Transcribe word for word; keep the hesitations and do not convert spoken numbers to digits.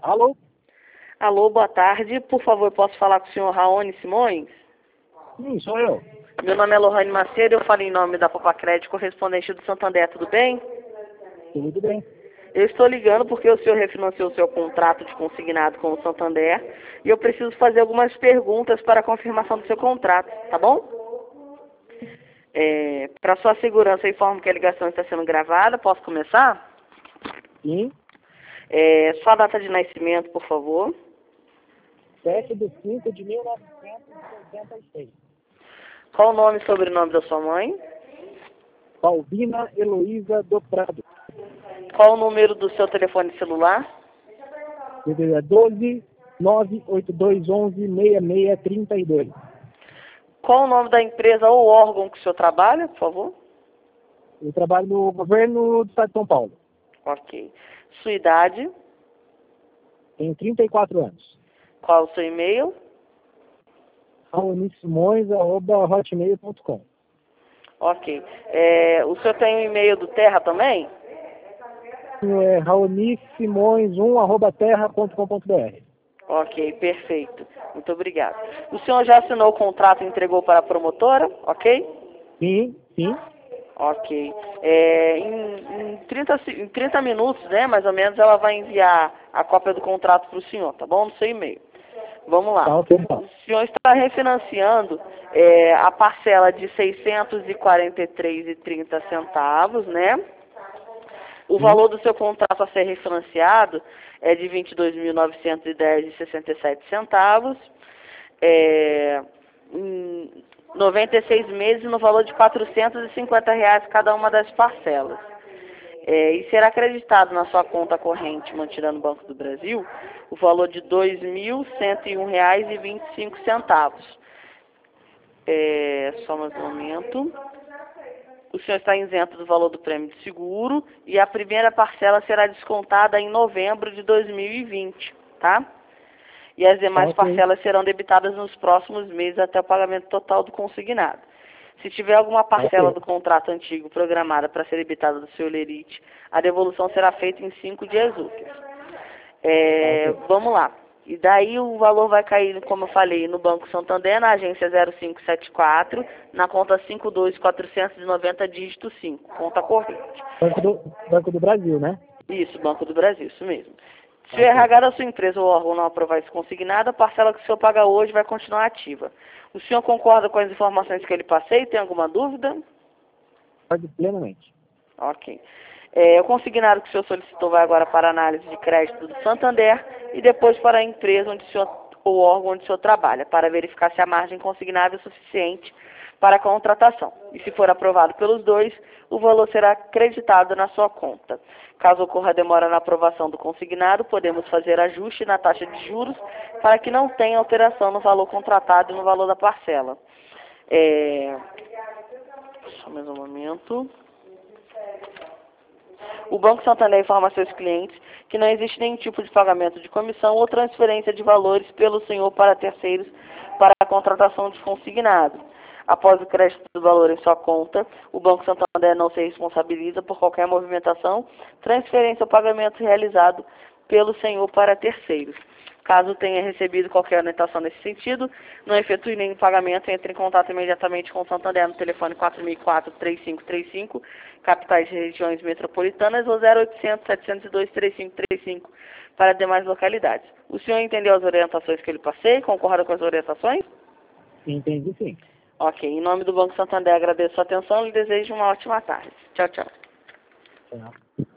Alô? Alô, boa tarde. Por favor, posso falar com o senhor Raoni Simões? Sim, sou eu. Meu nome é Lohane Macedo, eu falo em nome da Popacred, correspondente do Santander, tudo bem? Tudo bem. Eu estou ligando porque o senhor refinanciou o seu contrato de consignado com o Santander e eu preciso fazer algumas perguntas para a confirmação do seu contrato, tá bom? É, para sua segurança, eu informo que a ligação está sendo gravada. Posso começar? Sim. É, sua data de nascimento, por favor. sete de cinco de mil novecentos e oitenta e seis. Qual o nome e sobrenome da sua mãe? Paulina Heloísa do Prado. Qual o número do seu telefone celular? É doze, nove oito dois, onze, sessenta e seis, trinta e dois. Qual o nome da empresa ou órgão que o senhor trabalha, por favor? Eu trabalho no governo do estado de São Paulo. Ok. Sua idade? Tenho trinta e quatro anos. Qual o seu e-mail? raoni simões arroba hotmail ponto com. Ok. É, o senhor tem o e-mail do Terra também? É raoni simões um arroba terra ponto com ponto br. Ok, perfeito. Muito obrigado. O senhor já assinou o contrato e entregou para a promotora? Ok? Sim, sim. Ok. É, em, em, trinta, se- em trinta minutos, né, mais ou menos, ela vai enviar a cópia do contrato para o senhor, tá bom? No seu e-mail. Vamos lá. Tá, ok, então. O senhor está refinanciando é, a parcela de seiscentos e quarenta e três reais e trinta centavos, né? O Sim. valor do seu contrato a ser refinanciado é de vinte e dois mil novecentos e dez reais e sessenta e sete centavos. É, em noventa e seis meses no valor de quatrocentos e cinquenta reais cada uma das parcelas. É, e será acreditado na sua conta corrente mantida no Banco do Brasil o valor de dois mil cento e um reais e vinte e cinco centavos. É, só mais um momento. O senhor está isento do valor do prêmio de seguro e a primeira parcela será descontada em novembro de dois mil e vinte, tá? E as demais Tá, ok. parcelas serão debitadas nos próximos meses até o pagamento total do consignado. Se tiver alguma parcela Ok. do contrato antigo programada para ser debitada do seu lerite, a devolução será feita em cinco dias úteis. É, Ok. vamos lá. E daí o valor vai cair, como eu falei, no Banco Santander, na agência zero cinco sete quatro, na conta cinco dois quatrocentos e noventa, dígito cinco, conta corrente. Banco do, Banco do Brasil, né? Isso, Banco do Brasil, isso mesmo. Se o Ok. R H da sua empresa ou órgão não aprovar esse consignado, a parcela que o senhor paga hoje vai continuar ativa. O senhor concorda com as informações que ele passei? Tem alguma dúvida? Concordo plenamente. Ok. É, o consignado que o senhor solicitou vai agora para a análise de crédito do Santander e depois para a empresa onde o senhor, ou órgão onde o senhor trabalha, para verificar se a margem consignável é suficiente para a contratação. E se for aprovado pelos dois, o valor será acreditado na sua conta. Caso ocorra demora na aprovação do consignado, podemos fazer ajuste na taxa de juros para que não tenha alteração no valor contratado e no valor da parcela. É... Só mais um momento. O Banco Santander informa a seus clientes que não existe nenhum tipo de pagamento de comissão ou transferência de valores pelo senhor para terceiros para a contratação de consignado. Após o crédito do valor em sua conta, o Banco Santander não se responsabiliza por qualquer movimentação, transferência ou pagamento realizado pelo senhor para terceiros. Caso tenha recebido qualquer orientação nesse sentido, não efetue nenhum pagamento, entre em contato imediatamente com o Santander no telefone quatro mil e quatro, três cinco três cinco, capitais e regiões metropolitanas, ou zero oitocentos, setecentos e dois, trinta e cinco trinta e cinco para demais localidades. O senhor entendeu as orientações que ele passei? Concorda com as orientações? Entendi, sim. Ok. Em nome do Banco Santander, agradeço a atenção e lhe desejo uma ótima tarde. Tchau, tchau. Tchau.